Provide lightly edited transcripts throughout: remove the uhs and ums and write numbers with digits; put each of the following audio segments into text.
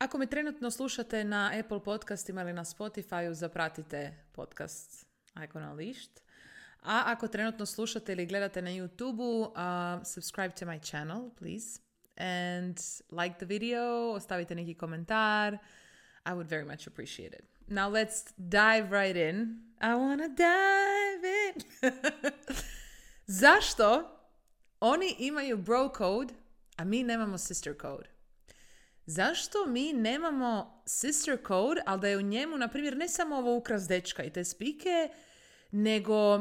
Ako me trenutno slušate na Apple podcastima ili na Spotify, zapratite podcast Icon Unleashed. A ako trenutno slušate ili gledate na YouTube-u, subscribe to my channel, please. And like the video, ostavite neki komentar. I would very much appreciate it. Now let's dive right in. I wanna dive in. Zašto oni imaju bro code, a mi nemamo sister code? Zašto mi nemamo sister code, ali da je u njemu, na primjer, ne samo ovo ukras dečka i te spike, nego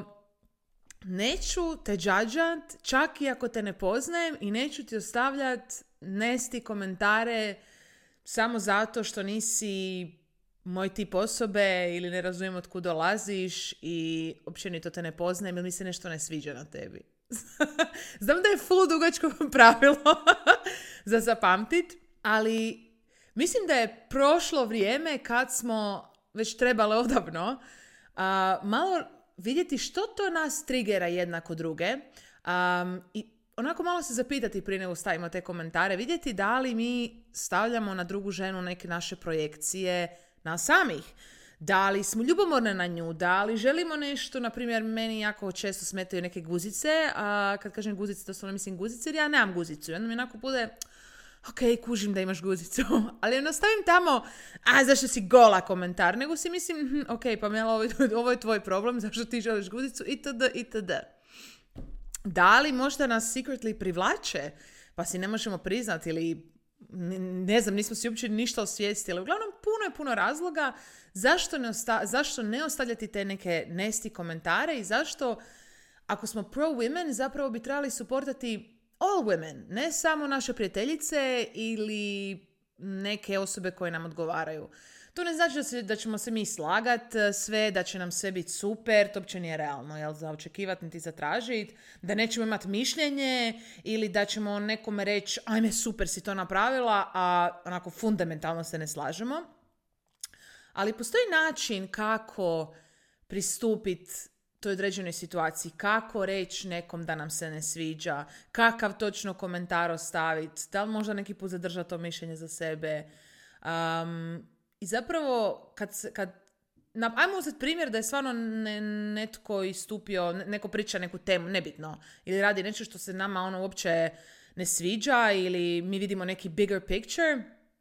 neću te džadžat, čak i ako te ne poznajem, i neću ti ostavljat nesti komentare samo zato što nisi moj tip osobe ili ne razumijem od kud dolaziš i općenito te ne poznajem ili mi se nešto ne sviđa na tebi. Znam da je full dugačko pravilo za zapamtit, ali mislim da je prošlo vrijeme kad smo već trebali odavno malo vidjeti što to nas trigera jednako druge i onako malo se zapitati prije nego stavimo te komentare, vidjeti da li mi stavljamo na drugu ženu neke naše projekcije na samih. Da li smo ljubomorne na nju, da li želimo nešto, na primjer, meni jako često smetaju neke guzice, a kad kažem guzice, to stvarno mislim guzice, jer ja nemam guzicu. I onda mi onako bude, ok, kužim da imaš guzicu, ali ne stavim tamo, zašto si gola komentar, nego si mislim, ok, Pamela, ovo je tvoj problem, zašto ti želiš guzicu, itd., itd. Da li možda nas secretly privlače, pa si ne možemo priznati ili ne znam, nismo si uopće ništa osvijestili. Uglavnom, puno razloga zašto ne ostavljati te neke nesti komentare i zašto, ako smo pro-women, zapravo bi trebali suportati all women, ne samo naše prijateljice ili neke osobe koje nam odgovaraju. To ne znači da ćemo se mi slagat sve, da će nam sve biti super, to uopće nije realno, jel, za očekivati niti za tražiti, da nećemo imati mišljenje ili da ćemo nekome reći, ajme super si to napravila, a onako fundamentalno se ne slažemo. Ali postoji način kako pristupiti toj određenoj situaciji, kako reći nekom da nam se ne sviđa, kakav točno komentar ostaviti, da li možda neki put zadržati to mišljenje za sebe. I zapravo, ajmo uzeti primjer da je stvarno netko istupio, neko priča neku temu, nebitno, ili radi nešto što se nama uopće ne sviđa, ili mi vidimo neki bigger picture.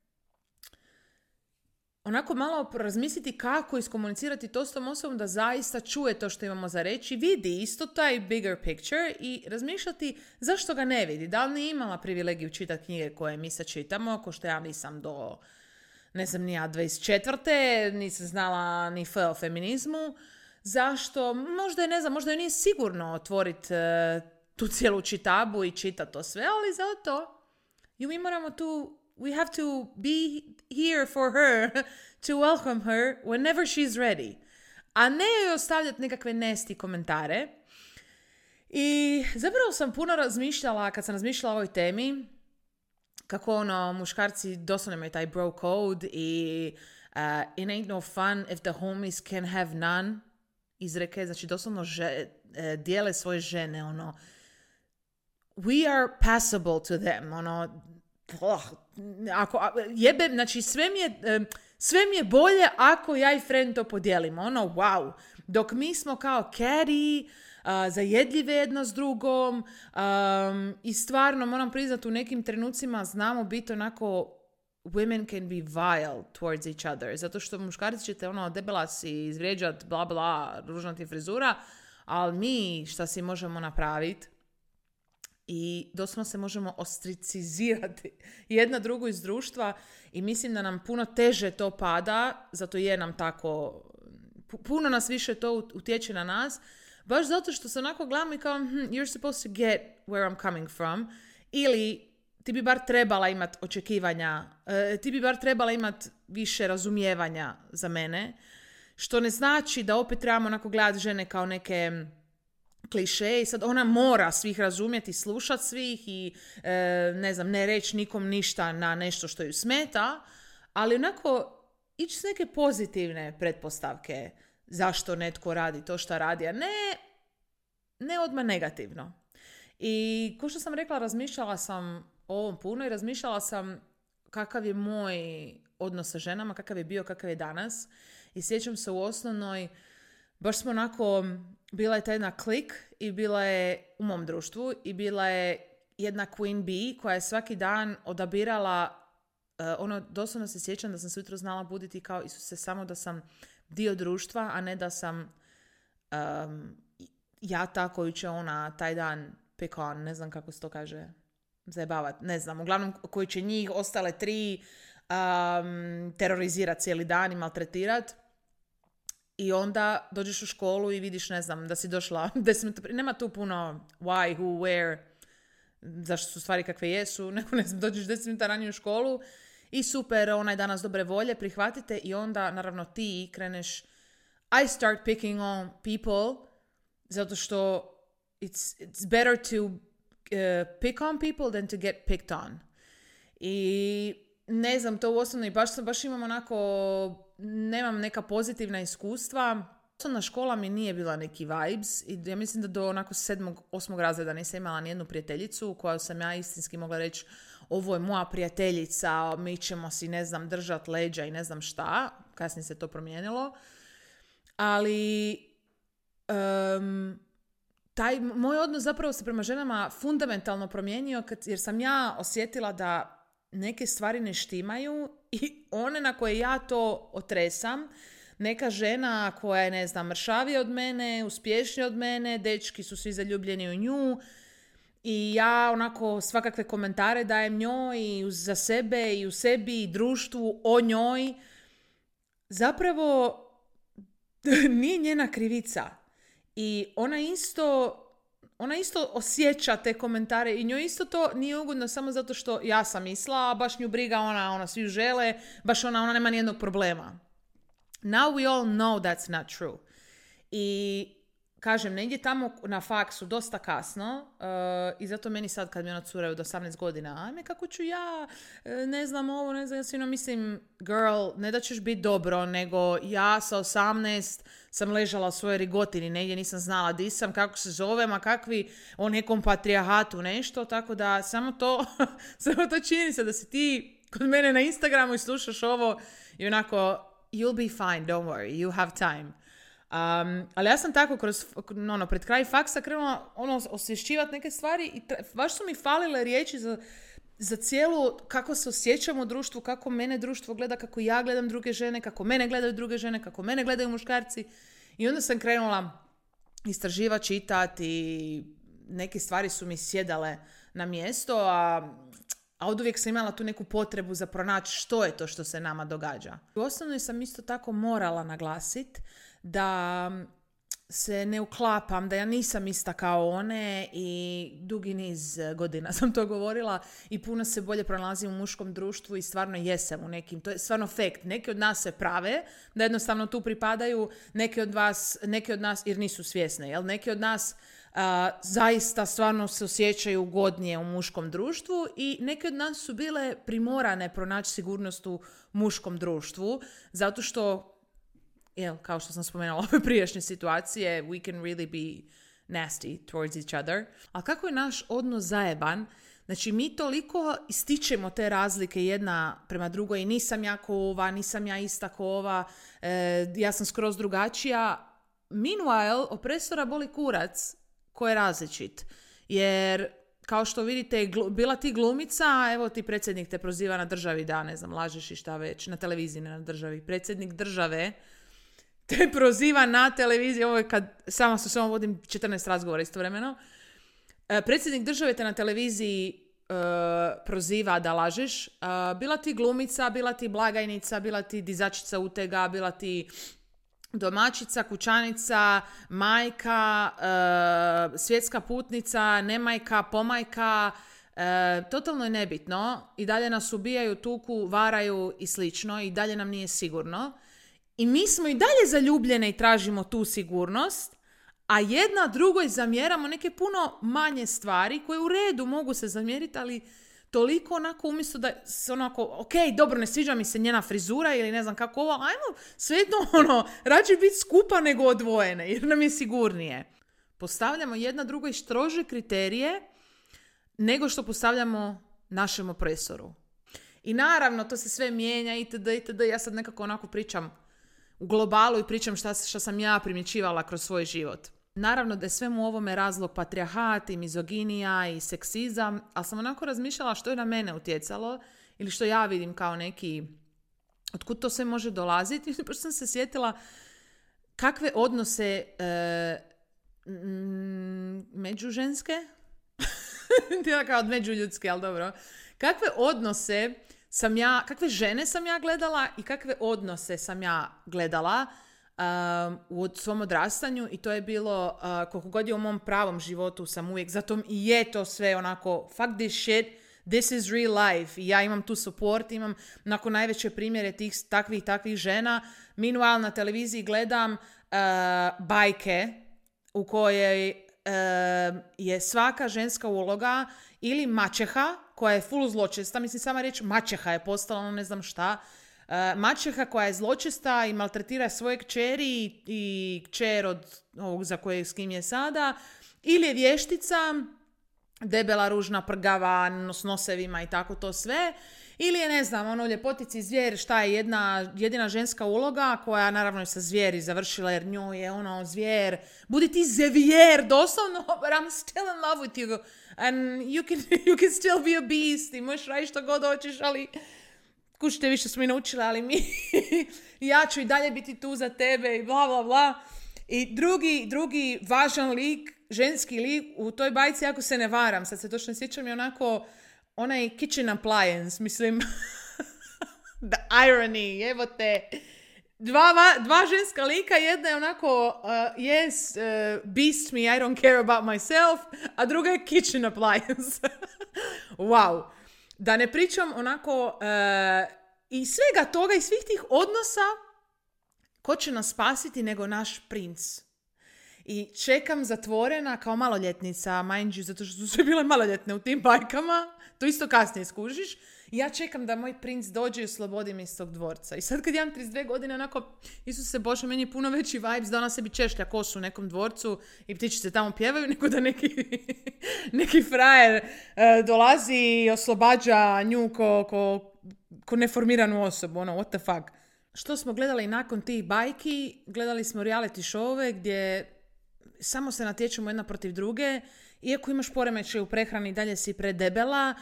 Onako malo razmisliti kako iskomunicirati to s tom osobom da zaista čuje to što imamo za reći, vidi isto taj bigger picture i razmišljati zašto ga ne vidi. Da li nije imala privilegiju čitati knjige koje mi sad čitamo, ko što ja nisam do, ne znam, ni ja 24. nisam znala ni o feminizmu. Zašto? Možda je, ne znam, možda je nije sigurno otvoriti tu cijelu čitabu i čitati to sve, ali zato mi moramo tu, we have to be here for her, to welcome her whenever she's ready. A ne joj ostavljati nekakve nesti komentare. I zapravo sam puno razmišljala, kad sam razmišljala o ovoj temi, kako muškarci doslovno imaju taj bro code i it ain't no fun if the homies can have none izreke, znači doslovno dijele svoje žene, we are passable to them, znači sve mi je bolje ako ja i friend to podijelimo, wow, dok mi smo kao carry, zajedljive jedna s drugom i stvarno moram priznati u nekim trenucima znamo biti onako women can be vile towards each other, zato što muškarci ćete debela si izvrijeđat, bla bla, ružna ti frizura, ali mi šta si možemo napraviti i doslovno se možemo ostricizirati jedna drugu iz društva i mislim da nam puno teže to pada, zato je nam tako, puno nas više to utječe na nas, baš zato što se onako gledamo i kao you're supposed to get where I'm coming from, ili ti bi bar trebala imati očekivanja, ti bi bar trebala imati više razumijevanja za mene, što ne znači da opet trebamo onako gledati žene kao neke kliše i sad ona mora svih razumjeti, slušat svih i ne reći nikom ništa na nešto što ju smeta, ali onako ići s neke pozitivne pretpostavke zašto netko radi to što radi, a ne odmah negativno. I kao što sam rekla, razmišljala sam o ovom puno i razmišljala sam kakav je moj odnos sa ženama, kakav je bio, kakav je danas. I sjećam se u osnovnoj, baš smo onako, bila je ta jedna klik i bila je u mom društvu i bila je jedna queen bee koja je svaki dan odabirala, doslovno se sjećam da sam se ujutro znala buditi kao Isuse, samo da sam dio društva, a ne da sam ja ta koju će ona taj dan pick on, ne znam kako se to kaže, zajebavat, ne znam, uglavnom koji će njih ostale 3 terorizirati cijeli dan i maltretirat. I onda dođeš u školu i vidiš, ne znam, da si došla 10 minuta prije. Nema tu puno why, who, where, zašto su stvari kakve jesu, nego ne znam, dođeš 10 minuta ranije u školu i super, ona je danas dobre volje, prihvatite i onda naravno ti kreneš, I start picking on people zato što it's better to pick on people than to get picked on. I ne znam, to u osnovnoj baš imam onako, nemam neka pozitivna iskustva. Osnovna škola mi nije bila neki vibes i ja mislim da do onako 7. 8. razreda nisam imala nijednu prijateljicu koja sam ja istinski mogla reći ovo je moja prijateljica, mi ćemo si, ne znam, držat leđa i ne znam šta. Kasnije se to promijenilo. Ali taj moj odnos zapravo se prema ženama fundamentalno promijenio jer sam ja osjetila da neke stvari ne štimaju i one na koje ja to otresam, neka žena koja je, ne znam, mršavija od mene, uspješnija od mene, dečki su svi zaljubljeni u nju i ja onako svakakve komentare dajem njoj i za sebe i u sebi i društvu o njoj. Zapravo nije njena krivica i ona isto osjeća te komentare i njoj isto to nije ugodno samo zato što ja sam mislila, a baš nju briga, ona svi ju žele, baš ona nema nijednog problema. Now we all know that's not true. I kažem, negdje tamo na faksu dosta kasno i zato meni sad kad mi ona curaju do 18 godina, ajme kako ću ja, ne znam ovo, ne znam, ja svino mislim, girl, ne da ćeš biti dobro, nego ja sa 18 sam ležala u svojoj rigotini, negdje nisam znala di sam, kako se zovem, a kakvi o nekom patrijahatu nešto, tako da samo to čini se da si ti kod mene na Instagramu i slušaš ovo i onako, you'll be fine, don't worry, you have time. Ali ja sam tako pred kraj faksa krenula osvješćivati neke stvari i baš su mi falile riječi za cijelu kako se osjećam u društvu, kako mene društvo gleda, kako ja gledam druge žene, kako mene gledaju druge žene, kako mene gledaju muškarci. I onda sam krenula istraživati, čitati i neke stvari su mi sjedale na mjesto, a oduvijek sam imala tu neku potrebu za pronaći što je to što se nama događa. U osnovnoj sam isto tako morala naglasiti da se ne uklapam, da ja nisam ista kao one i dugi niz godina sam to govorila i puno se bolje pronalazim u muškom društvu i stvarno jesam u nekim, to je stvarno fakt. Neki od nas se prave da jednostavno tu pripadaju, neki od nas, jer nisu svjesne, jel? Neki od nas zaista stvarno se osjećaju ugodnije u muškom društvu i neki od nas su bile primorane pronaći sigurnost u muškom društvu, zato što kao što sam spomenula ove prijašnje situacije, we can really be nasty towards each other. A kako je naš odnos zajeban, znači mi toliko ističemo te razlike jedna prema drugoj i nisam ja ko ova, nisam ja ista ko ova, ja sam skroz drugačija. Meanwhile, opresora boli kurac ko je različit. Jer kao što vidite, bila ti glumica, evo ti predsjednik te proziva na državi da, ne znam, lažeš i šta već, na televiziji, ne na državi. Predsjednik države te proziva na televiziji, ovo je kad sama sa sobom vodim 14 razgovora istovremeno. Predsjednik države te na televiziji proziva da lažeš. Bila ti glumica, bila ti blagajnica, bila ti dizačica utega, bila ti domaćica, kućanica, majka, svjetska putnica, nemajka, pomajka, totalno je nebitno. I dalje nas ubijaju, tuku, varaju i slično i dalje nam nije sigurno. I mi smo i dalje zaljubljene i tražimo tu sigurnost, a jedna drugoj zamjeramo neke puno manje stvari koje u redu mogu se zamjeriti, ali toliko onako umjesto da se onako, ok, dobro, ne sviđa mi se njena frizura ili ne znam kako ovo, ajmo svejedno rađe biti skupa nego odvojene jer nam je sigurnije. Postavljamo jedna drugoj strože kriterije nego što postavljamo našem opresoru. I naravno, to se sve mijenja, itd., itd. Ja sad nekako onako pričam u globalu i pričam šta sam ja primjećivala kroz svoj život. Naravno da je svemu ovome razlog patrijarhat i mizoginija i seksizam, ali sam onako razmišljala što je na mene utjecalo ili što ja vidim kao neki, otkud to sve može dolaziti. I pošto sam se sjetila kakve odnose međuženske, kao međuljudske, ali dobro, kakve odnose kakve žene sam ja gledala i kakve odnose sam ja gledala u svom odrastanju i to je bilo, koliko god je u mom pravom životu sam uvijek, zato i je to sve onako, fuck this shit, this is real life. I ja imam tu support, imam onako najveće primjere tih takvih žena. Meanwhile na televiziji gledam bajke u kojoj je svaka ženska uloga ili maćeha koja je full zločesta, mislim sama riječ maćeha je postala ne znam šta, maćeha koja je zločesta i maltretira svoje kćeri i kćer od ovog za koje s kim je sada, ili je vještica, debela, ružna, prgava, s nosevima i tako to sve, ili je, ne znam, ono ljepotici zvijer, šta je jedina ženska uloga koja naravno je sa zvijeri završila jer njoj je ono zvijer, budi ti zevijer, doslovno, but I'm still in love with you and you can still be a beast i možeš raditi što god hoćeš, ali kućite više smo i naučila, ali ja ću i dalje biti tu za tebe i bla bla bla. I drugi važan lik, ženski lik u toj bajci, ako se ne varam, sad se točno sjećam, je onako onaj kitchen appliance, mislim, the irony, evo te, dva ženska lika, jedna je onako, beast me, I don't care about myself, a druga je kitchen appliance. Wow. Da ne pričam onako, i svega toga, i svih tih odnosa, ko će nas spasiti nego naš princ. I čekam zatvorena kao maloljetnica, mind you, zato što su sve bile maloljetne u tim bajkama, to isto kasnije skužiš. I ja čekam da moj princ dođe i oslobodi me iz tog dvorca. I sad kad imam 32 godine, onako, Isuse Bože, meni je puno veći vibes da ona sebi češlja kosu u nekom dvorcu i ptičice tamo pjevaju, nego da neki frajer dolazi i oslobađa nju ko neformiranu osobu, ono, what the fuck. Što smo gledali nakon tih bajki? Gledali smo reality showove gdje samo se natječemo jedna protiv druge. Iako imaš poremećaj u prehrani, dalje si predebela.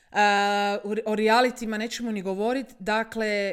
O realitima nećemo ni govoriti. Dakle,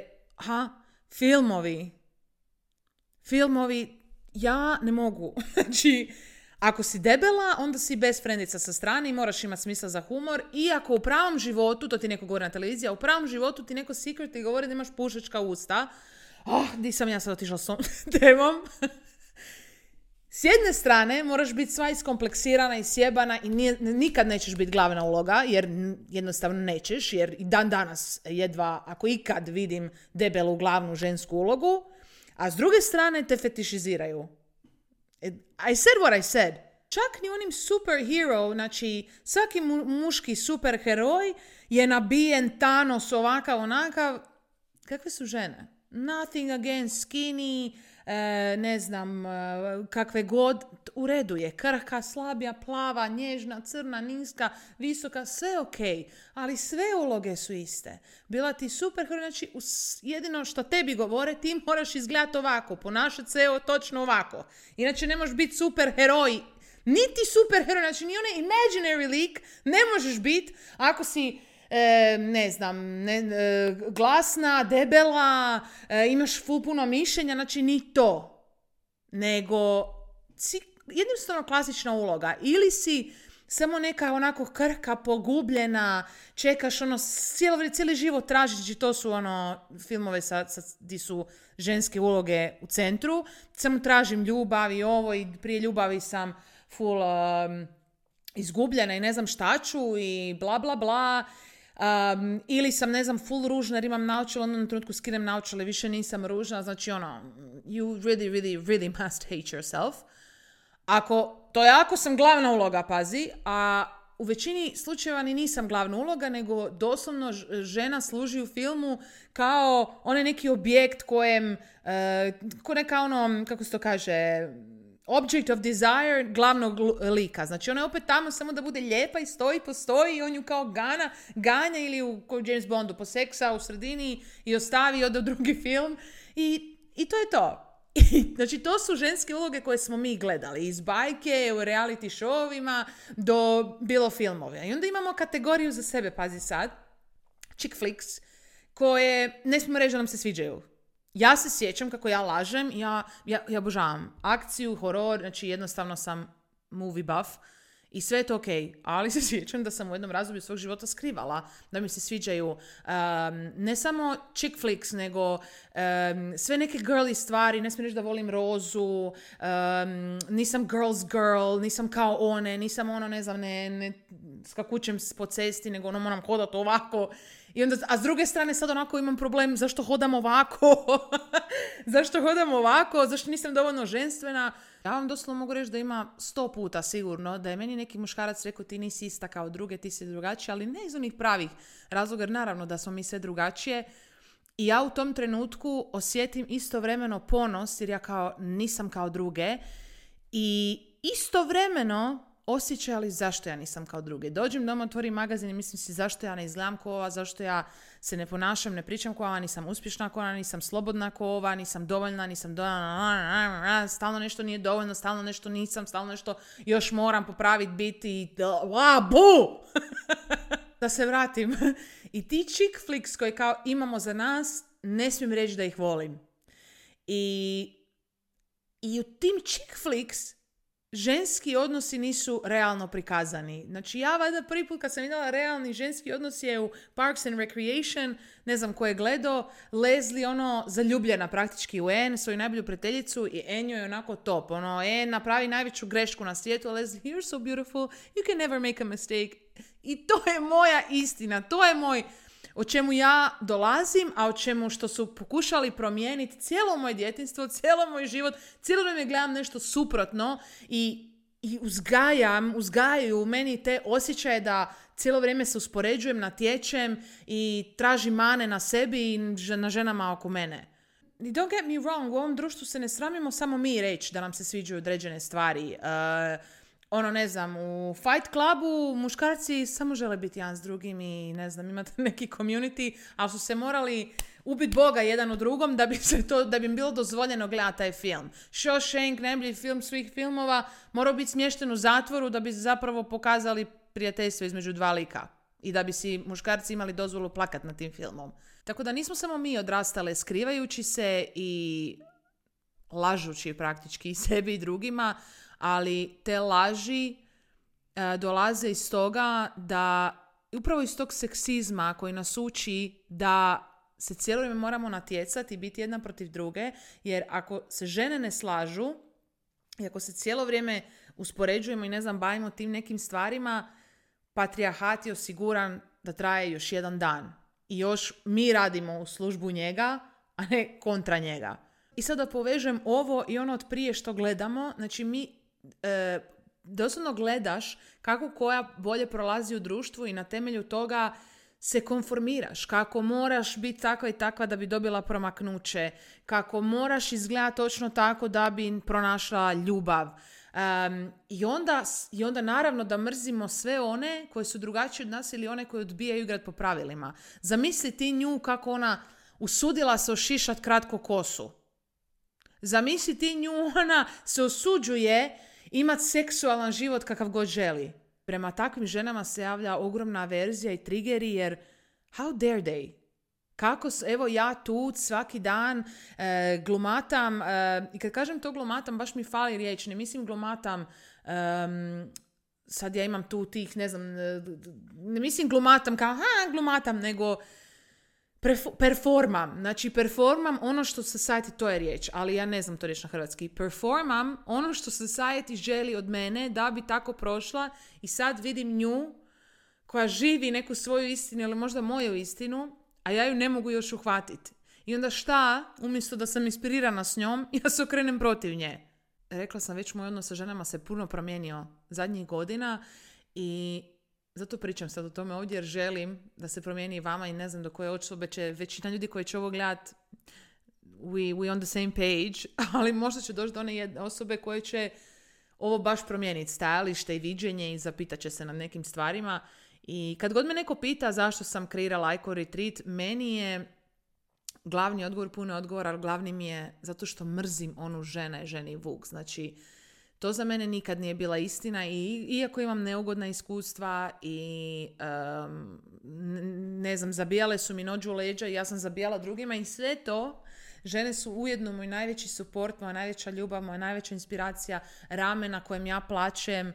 filmovi, ja ne mogu. Znači, ako si debela, onda si bez frendica sa strane i moraš imati smisla za humor. Iako u pravom životu, to ti neko govori na televiziji, a u pravom životu ti neko secret i govori da imaš pušačka usta. Di sam ja sad otišla s tom temom. S jedne strane, moraš biti sva iskompleksirana i sjebana i nikad nećeš biti glavna uloga, jer jednostavno nećeš, jer i dan danas jedva, ako ikad vidim debelu glavnu žensku ulogu, a s druge strane te fetišiziraju. I said what I said. Čak ni onim superhero, znači svaki muški superheroj je nabijen Thanos ovakav, onakav. Kakve su žene? Nothing against skinny, ne znam, kakve god, u redu je, krhka, slabija, plava, nježna, crna, niska, visoka, sve ok, ali sve uloge su iste. Bila ti superheroj, znači jedino što tebi govore, ti moraš izgledati ovako, ponašati se točno ovako. Inače ne možeš biti superheroj, niti superheroj, znači ni onaj imaginary lik ne možeš biti ako si ne znam, glasna, debela, imaš full puno mišljenja, znači ni to. Nego jednostavno klasična uloga. Ili si samo neka onako krhka, pogubljena, čekaš ono, cijeli život tražiš, znači to su ono filmove di su ženske uloge u centru, samo tražim ljubav i ovo i prije ljubavi sam full izgubljena i ne znam šta ću i bla bla bla. Ili sam, ne znam, full ružna jer imam naočale, onda na trenutku skinem naočale, više nisam ružna, znači ono, you really, really, really must hate yourself. Ako sam glavna uloga, pazi, a u većini slučajeva ni nisam glavna uloga, nego doslovno žena služi u filmu kao onaj neki objekt kojem, ko neka ono, kako se to kaže, object of desire glavnog lika. Znači ona je opet tamo samo da bude lijepa i postoji i on ju kao ganja ili u James Bondu poseksa u sredini i ostavi od drugi film i to je to. Znači to su ženske uloge koje smo mi gledali iz bajke, u reality showovima do bilo filmove. I onda imamo kategoriju za sebe, pazi sad, chick flicks, koje ne smijemo reći da nam se sviđaju. Ja se sjećam kako ja lažem, ja obožavam akciju, horor, znači jednostavno sam movie buff i sve je to ok, ali se sjećam da sam u jednom razdoblju svog života skrivala da mi se sviđaju ne samo chick flicks, nego sve neke girly stvari, ne smijem reći da volim rozu, nisam girl's girl, nisam kao one, nisam ono, ne znam, ne skakućem po cesti, nego ono moram hodati ovako. I onda, a s druge strane sad onako imam problem zašto hodam ovako, zašto nisam dovoljno ženstvena. Ja vam doslovno mogu reći da ima 100 puta sigurno da je meni neki muškarac rekao ti nisi ista kao druge, ti si drugačija, ali ne iz onih pravih razloga, jer naravno da smo mi sve drugačije. I ja u tom trenutku osjetim istovremeno ponos jer ja kao nisam kao druge i istovremeno osjećaj, ali zašto ja nisam kao druge. Dođem doma, otvorim magazin i mislim si zašto ja ne izgledam kao ova, zašto ja se ne ponašam, ne pričam kao ova, nisam uspješna kao ova, nisam slobodna kao ova, nisam dovoljna, stalno nešto nije dovoljno, stalno nešto nisam, stalno nešto još moram popraviti, biti bu! Da se vratim. I ti chick flicks koji kao imamo za nas, ne smijem reći da ih volim. I u tim chick flicks ženski odnosi nisu realno prikazani. Znači ja valjda prvi put kad sam vidjela realni ženski odnos je u Parks and Recreation, ne znam ko je gledao, Leslie ono zaljubljena praktički u Anne, svoju najbolju prijateljicu i Anne je onako top. Ono, Anne napravi najveću grešku na svijetu, a Leslie, you're so beautiful, you can never make a mistake. I to je moja istina, to je moj o čemu ja dolazim, a o čemu što su pokušali promijeniti cijelo moje djetinjstvo, cijelo moj život, cijelo vrijeme gledam nešto suprotno i uzgajaju u meni te osjećaje da cijelo vrijeme se uspoređujem, natječem i tražim mane na sebi i na ženama oko mene. I don't get me wrong, u ovom društvu se ne sramimo samo mi reći da nam se sviđaju određene stvari. Ono, ne znam, u Fight Clubu muškarci samo žele biti jedan s drugim i, ne znam, imate neki community, ali su se morali ubiti Boga jedan u drugom da bi im bilo dozvoljeno gledati taj film. Shawshank, najbolji film svih filmova, morao biti smješten u zatvoru da bi zapravo pokazali prijateljstvo između dva lika i da bi si muškarci imali dozvolu plakat nad tim filmom. Tako da nismo samo mi odrastale skrivajući se i lažući praktički sebi i drugima, ali te laži dolaze iz toga da, upravo iz tog seksizma koji nas uči da se cijelo vrijeme moramo natjecati i biti jedna protiv druge, jer ako se žene ne slažu i ako se cijelo vrijeme uspoređujemo i ne znam, bavimo tim nekim stvarima, patrijarhat je osiguran da traje još jedan dan. I još mi radimo u službu njega, a ne kontra njega. I sada povežem ovo i ono od prije što gledamo, znači mi doslovno gledaš kako koja bolje prolazi u društvu i na temelju toga se konformiraš, kako moraš biti takva i takva da bi dobila promaknuće, kako moraš izgledati točno tako da bi pronašla ljubav. I onda naravno da mrzimo sve one koji su drugačiji od nas ili one koji odbijaju igrati po pravilima. Zamisli ti nju kako ona usudila se ošišat kratko kosu. Zamisli ti nju, ona se osuđuje imati seksualan život kakav god želi. Prema takvim ženama se javlja ogromna averzija i triggeri jer how dare they? Kako, evo ja tu svaki dan glumatam, i kad kažem to glumatam, baš mi fali riječ, ne mislim glumatam, sad ja imam tu tih, ne znam, ne mislim glumatam kao, glumatam, nego performam. Znači, performam ono što society, to je riječ, ali ja ne znam to riječ na hrvatski. Performam ono što society želi od mene da bi tako prošla i sad vidim nju koja živi neku svoju istinu ili možda moju istinu, a ja ju ne mogu još uhvatiti. I onda šta? Umjesto da sam inspirirana s njom, ja se okrenem protiv nje. Rekla sam već, moj odnos sa ženama se puno promijenio zadnjih godina i zato pričam sad o tome ovdje jer želim da se promijeni i vama i ne znam do koje osobe će većina ljudi koji će ovo gledati we on the same page, ali možda će doći do one jedne osobe koje će ovo baš promijeniti stajalište i viđenje i zapitat će se nad nekim stvarima. I kad god me neko pita zašto sam kreirala Icon Retreat, meni je glavni odgovor, puno odgovor, ali glavni mi je zato što mrzim onu ženi vuk. Znači, to za mene nikad nije bila istina i iako imam neugodna iskustva i ne znam, zabijale su mi nođu u leđa i ja sam zabijala drugima i sve to, žene su ujedno moj najveći support, moja najveća ljubav, moja najveća inspiracija, rame na kojem ja plačem.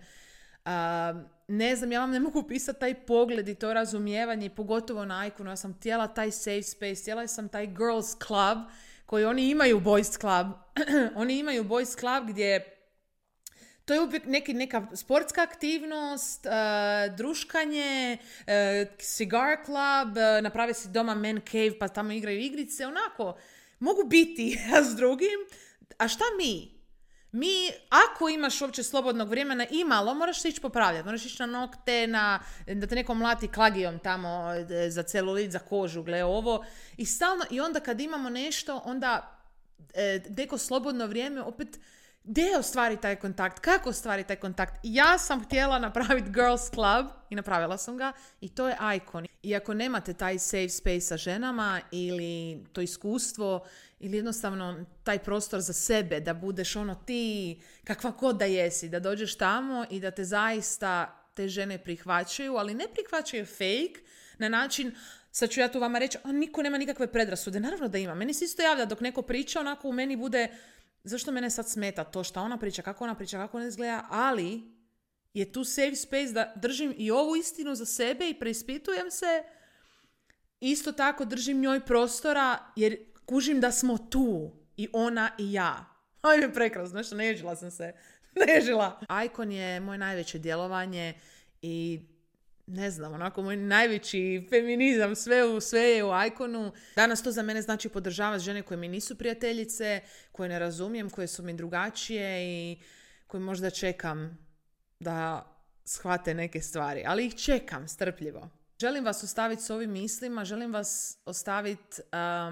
Ne znam, ja vam ne mogu pisati taj pogled i to razumijevanje, pogotovo na Iconu. Ja sam htjela taj safe space, htjela sam taj girls club koji oni imaju boys club. Oni imaju boys club gdje to je uvijek neka sportska aktivnost, druškanje, cigar club, naprave si doma man cave pa tamo igraju igrice, onako, mogu biti s drugim. A šta mi? Mi, ako imaš uopće slobodnog vremena, imalo, moraš se ići popravljati, moraš ići na nokte, da te neko mlati klagijom tamo za celulit, za kožu, gle ovo. I stalno, i onda kad imamo nešto, onda neko slobodno vrijeme, opet, gdje ostvari taj kontakt? Kako ostvari taj kontakt? Ja sam htjela napraviti Girls Club i napravila sam ga i to je Icon. I ako nemate taj safe space sa ženama ili to iskustvo ili jednostavno taj prostor za sebe, da budeš ono ti kakva god da jesi, da dođeš tamo i da te zaista te žene prihvaćaju, ali ne prihvaćaju fake na način, sad ću ja tu vama reći, niko nema nikakve predrasude. Naravno da ima. Meni se isto javlja dok neko priča, onako u meni bude, zašto mene sad smeta to što ona priča, kako ona izgleda, ali je tu safe space da držim i ovu istinu za sebe i preispitujem se. Isto tako držim njoj prostora jer kužim da smo tu i ona i ja. Ajme, prekrasno, nešto nežila sam se. Nežila. Icon je moje najveće djelovanje i ne znam, onako moj najveći feminizam, sve je u Iconu. Danas to za mene znači podržavati žene koje mi nisu prijateljice, koje ne razumijem, koje su mi drugačije i koje možda čekam da shvate neke stvari. Ali ih čekam strpljivo. Želim vas ostaviti s ovim mislima, želim vas ostaviti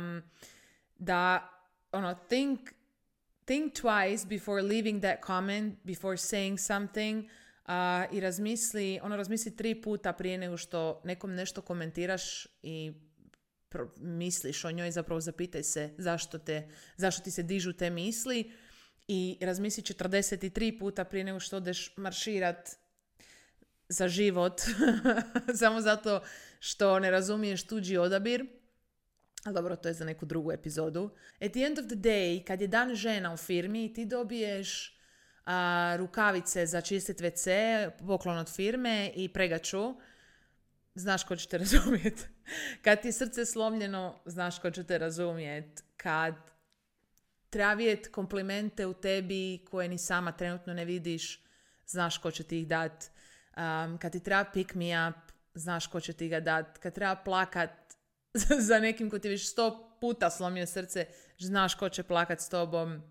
da think twice before leaving that comment, before saying something. I razmisli 3 puta prije nego što nekom nešto komentiraš i misliš o njoj, zapravo zapitaj se zašto ti se dižu te misli i razmisli 43 puta prije nego što odeš marširat za život samo zato što ne razumiješ tuđi odabir. Ali dobro, to je za neku drugu epizodu. At the end of the day, kad je dan žena u firmi i ti dobiješ rukavice za čistit WC, poklon od firme i pregaču, znaš ko će te razumjeti. Kad ti je srce slomljeno, znaš ko će te razumjeti. Kad treba vidjeti komplimente u tebi koje ni sama trenutno ne vidiš, znaš ko će ti ih dat. Kad ti treba pick me up, znaš ko će ti ga dat. Kad treba plakat za nekim ko ti već 100 puta slomio srce, znaš ko će plakat s tobom.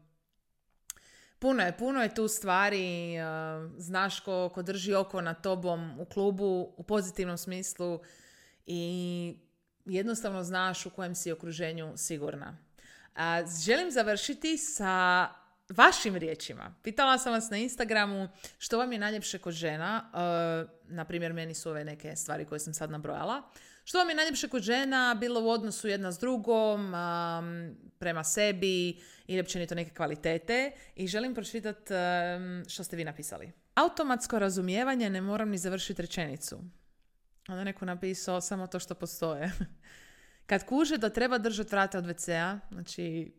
Puno je tu stvari, znaš ko drži oko nad tobom u klubu, u pozitivnom smislu i jednostavno znaš u kojem si okruženju sigurna. Želim završiti sa vašim riječima. Pitala sam vas na Instagramu što vam je najljepše kod žena, na primjer meni su ove neke stvari koje sam sad nabrojala. Što vam je najljepše kod žena, bilo u odnosu jedna s drugom, prema sebi ili općenito neke kvalitete. I želim pročitati što ste vi napisali. Automatsko razumijevanje, ne moram ni završiti rečenicu. Onda neko napisao samo to što postoje. Kad kuže da treba držati vrata od WC-a, znači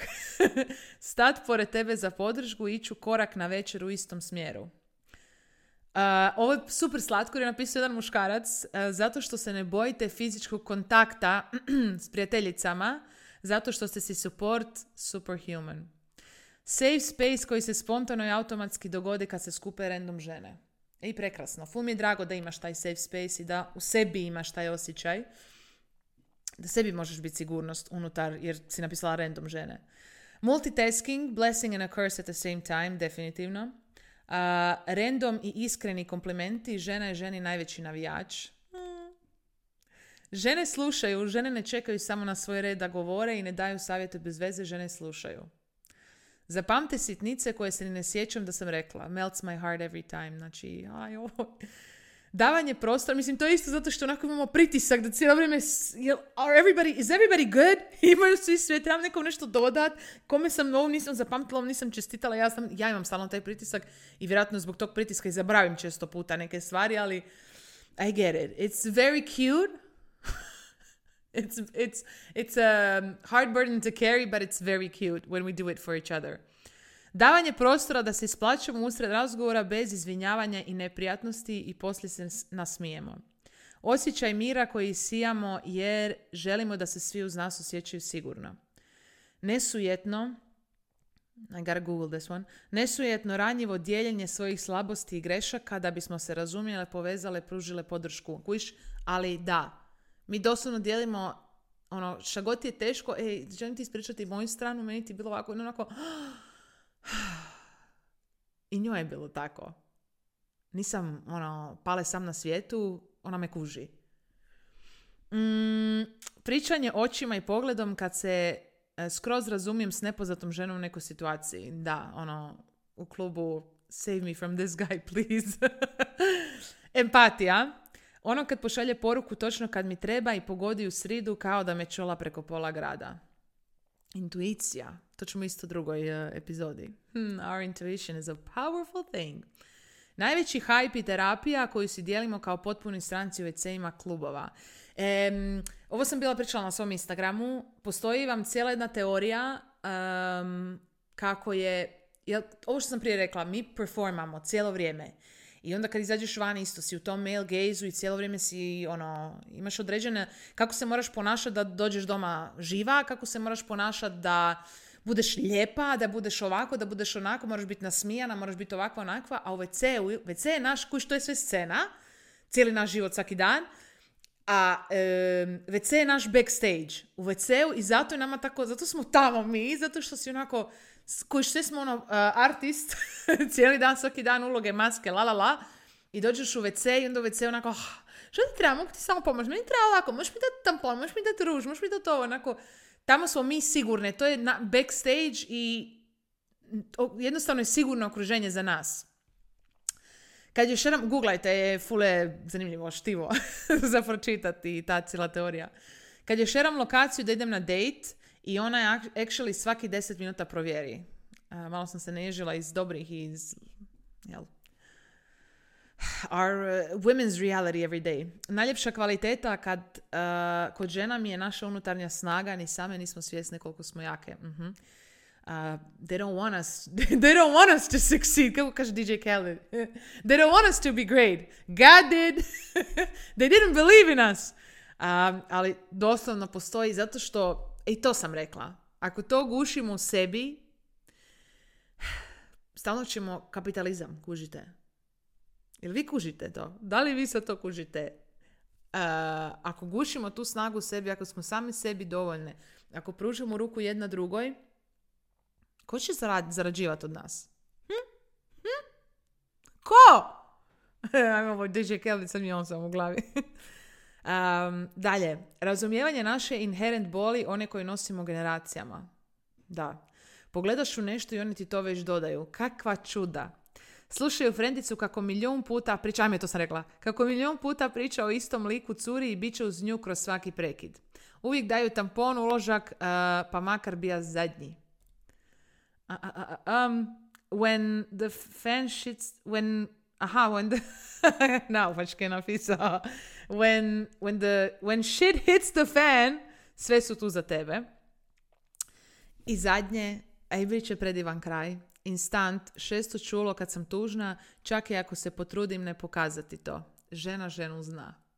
stat pored tebe za podršku i iću korak na večer u istom smjeru. Ovo je super slatko jer je napisao jedan muškarac, zato što se ne bojite fizičkog kontakta s prijateljicama, zato što ste si support, superhuman. Safe space koji se spontano i automatski dogodi kad se skupe random žene. I prekrasno. Ful mi je drago da imaš taj safe space i da u sebi imaš taj osjećaj. Da sebi možeš biti sigurnost unutar jer si napisala random žene. Multitasking, blessing and a curse at the same time, definitivno. Random i iskreni komplimenti, žena je ženi najveći navijač. Žene slušaju, žene ne čekaju samo na svoj red da govore i ne daju savjete bez veze, žene slušaju. Zapamte sitnice koje se ni ne sjećam da sam rekla. Melts my heart every time. Znači, davanje prostora, mislim, to je isto zato što onako imamo pritisak da cijelo vrijeme, is everybody good? Imaju svi sve, trebam nekom nešto dodat, kome sam ovom nisam zapamtila, ovom nisam čestitala, ja imam stalno taj pritisak i vjerojatno zbog tog pritiska i zaboravim često puta neke stvari, ali I get it. It's very cute. It's a hard burden to carry, but it's very cute when we do it for each other. Davanje prostora da se isplaćamo usred razgovora bez izvinjavanja i neprijatnosti i poslije se nasmijemo. Osjećaj mira koji sijamo jer želimo da se svi uz nas osjećaju sigurno. Nesujetno, I gotta google this one, nesujetno ranjivo dijeljenje svojih slabosti i grešaka da bismo se razumjele, povezale, pružile podršku. Kuš, ali da, mi doslovno dijelimo šta god ti je teško, želim ti ispričati moju stranu, meni ti je bilo ovako, onako. I njoj je bilo tako. Nisam, pale sam na svijetu, ona me kuži. Pričanje očima i pogledom kad se skroz razumijem s nepoznatom ženom u nekoj situaciji. Da, u klubu save me from this guy, please. Empatija. Kad pošalje poruku točno kad mi treba i pogodi u sridu kao da me čola preko pola grada. Intuicija. To ćemo isto u drugoj epizodi. Our intuition is a powerful thing. Najveći hype i terapija koju si dijelimo kao potpuni stranci u WC-ima klubova. Ovo sam bila pričala na svom Instagramu. Postoji vam cijela jedna teorija kako je, ovo što sam prije rekla, mi performamo cijelo vrijeme. I onda kad izađeš van isto si u tom male gaze-u i cijelo vrijeme si, imaš određene, kako se moraš ponašati da dođeš doma živa, kako se moraš ponašati da budeš lijepa, da budeš ovako, da budeš onako, moraš biti nasmijana, moraš biti ovakva, onakva, a u WC je naš, to je sve scena, cijeli naš život svaki dan, a WC je naš backstage u WC-u i zato je nama tako, zato smo tamo mi, zato što si onako, koji sve smo artist, cijeli dan, svaki dan, uloge, maske, i dođeš u WC i onda u WC onako, što ti treba, mogu ti samo pomoći, meni treba ovako, možeš mi dati tampon, možeš mi dati ruž, možeš mi dati ovo, onako, tamo smo mi sigurne, to je backstage i jednostavno je sigurno okruženje za nas. Kad još jedan, googlajte, je fule zanimljivo, štivo za pročitati ta cijela teorija. Kad još jedan lokaciju da idem na date i ona je actually svaki 10 minuta provjeri. Malo sam se nežila iz dobrih i iz our women's reality every day. Najljepša kvaliteta kad kod žena mi je naša unutarnja snaga, ni same nismo svjesne koliko smo jake. They don't want us to succeed. Kako kaže DJ Khaled. They don't want us to be great. God did. They didn't believe in us. Ali doslovno postoji zato što, i to sam rekla, ako to gušimo u sebi, stalno ćemo kapitalizam, kužite. Jel vi kužite to? Da li vi sad to kužite? Ako gušimo tu snagu u sebi, ako smo sami sebi dovoljne, ako pružimo ruku jedna drugoj, ko će zarađivati od nas? Ko? Ajmo ovo DJ Khaled, sad mi on sam u glavi. Dalje, razumijevanje naše inherent boli, one koje nosimo generacijama. Da. Pogledaš u nešto i oni ti to već dodaju. Kakva čuda. Slušaju frendicu kako milion puta priča, ajme to sam rekla, kako milion puta priča o istom liku curi i bit će uz nju kroz svaki prekid. Uvijek daju tampon, uložak, pa makar bija zadnji. When the fan shits, when the now vačke napisao. When shit hits the fan, sve su tu za tebe. I zadnje, a i bit će predivan kraj. Instant, 6. čulo kad sam tužna, čak i ako se potrudim ne pokazati to. Žena ženu zna.